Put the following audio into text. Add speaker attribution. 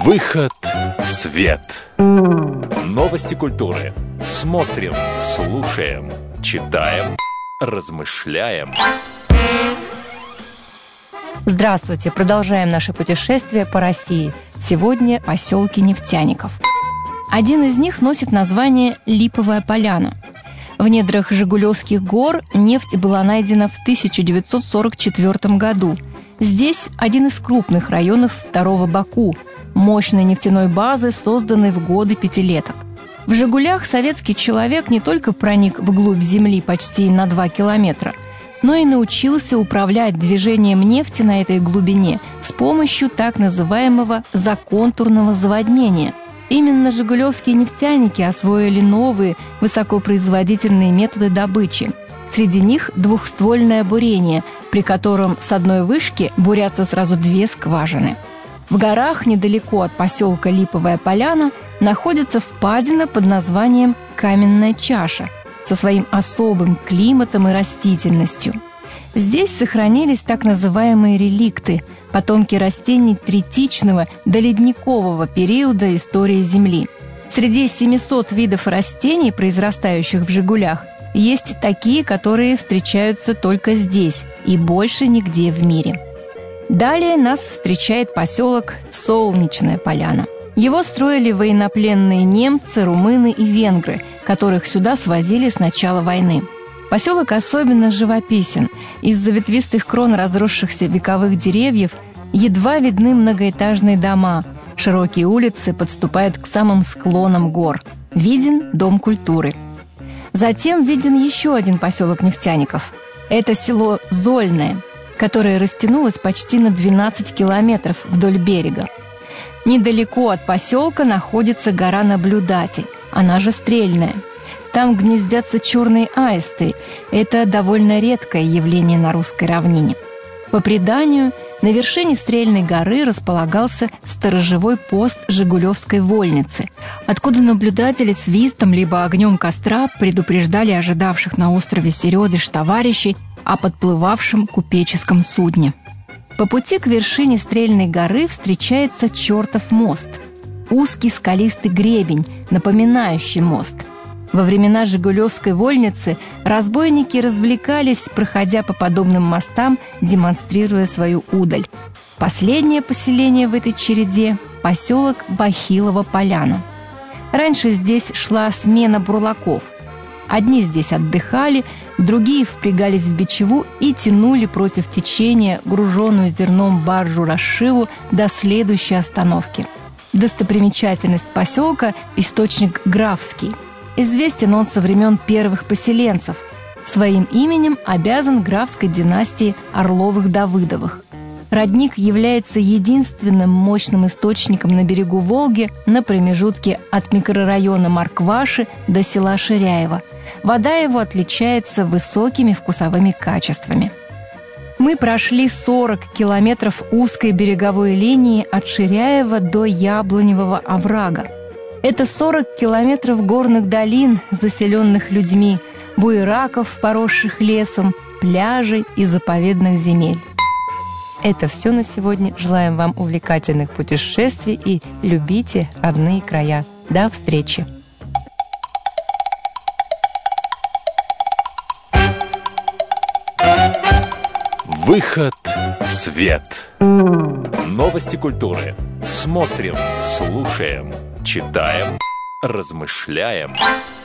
Speaker 1: Выход в свет. Новости культуры. Смотрим, слушаем, читаем, размышляем.
Speaker 2: Здравствуйте! Продолжаем наше путешествие по России. Сегодня поселки нефтяников. Один из них носит название Липовая Поляна. В недрах Жигулевских гор нефть была найдена в 1944 году. Здесь один из крупных районов второго Баку, мощной нефтяной базы, созданной в годы пятилеток. В «Жигулях» советский человек не только проник вглубь земли почти на 2 километра, но и научился управлять движением нефти на этой глубине с помощью так называемого законтурного заводнения. Именно жигулевские нефтяники освоили новые высокопроизводительные методы добычи. Среди них двухствольное бурение, при котором с одной вышки бурятся сразу 2 скважины. В горах, недалеко от поселка Липовая Поляна, находится впадина под названием Каменная чаша со своим особым климатом и растительностью. Здесь сохранились так называемые реликты, потомки растений третичного до ледникового периода истории Земли. Среди 700 видов растений, произрастающих в Жигулях, есть такие, которые встречаются только здесь и больше нигде в мире. Далее нас встречает поселок Солнечная Поляна. Его строили военнопленные немцы, румыны и венгры, которых сюда свозили с начала войны. Поселок особенно живописен. Из-за ветвистых крон разросшихся вековых деревьев едва видны многоэтажные дома. Широкие улицы подступают к самым склонам гор. Виден Дом культуры. Затем виден еще один поселок нефтяников. Это село Зольное, которое растянулось почти на 12 километров вдоль берега. Недалеко от поселка находится гора Наблюдатель, она же Стрельная. Там гнездятся черные аисты. Это довольно редкое явление на русской равнине. По преданию, на вершине Стрельной горы располагался сторожевой пост Жигулевской вольницы, откуда наблюдатели свистом либо огнем костра предупреждали ожидавших на острове Середыш товарищей о подплывавшем купеческом судне. По пути к вершине Стрельной горы встречается Чертов мост – узкий скалистый гребень, напоминающий мост. Во времена Жигулевской вольницы разбойники развлекались, проходя по подобным мостам, демонстрируя свою удаль. Последнее поселение в этой череде – поселок Бахилова Поляна. Раньше здесь шла смена бурлаков. Одни здесь отдыхали, другие впрягались в бичеву и тянули против течения груженную зерном баржу-расшиву до следующей остановки. Достопримечательность поселка – источник Графский. Известен он со времен первых поселенцев. Своим именем обязан графской династии Орловых-Давыдовых. Родник является единственным мощным источником на берегу Волги на промежутке от микрорайона Маркваши до села Ширяево. Вода его отличается высокими вкусовыми качествами. Мы прошли 40 километров узкой береговой линии от Ширяева до Яблоневого оврага. Это 40 километров горных долин, заселенных людьми, буераков, поросших лесом, пляжей и заповедных земель. Это все на сегодня. Желаем вам увлекательных путешествий и любите родные края. До встречи!
Speaker 1: Выход в свет. Новости культуры. Смотрим, слушаем, читаем, размышляем.